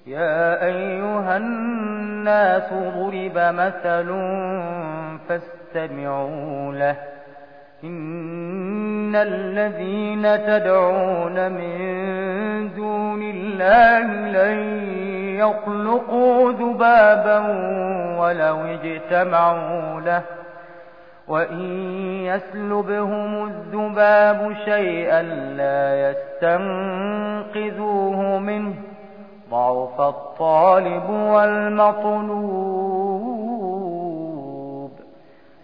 يا أيها الناس ضرب مثل فاستمعوا له إن الذين تدعون من دون الله لن يخلقوا ذبابا ولو اجتمعوا له وإن يسلبهم الذباب شيئا لا يستنقذوه منه ضعف الطالب والمطلوب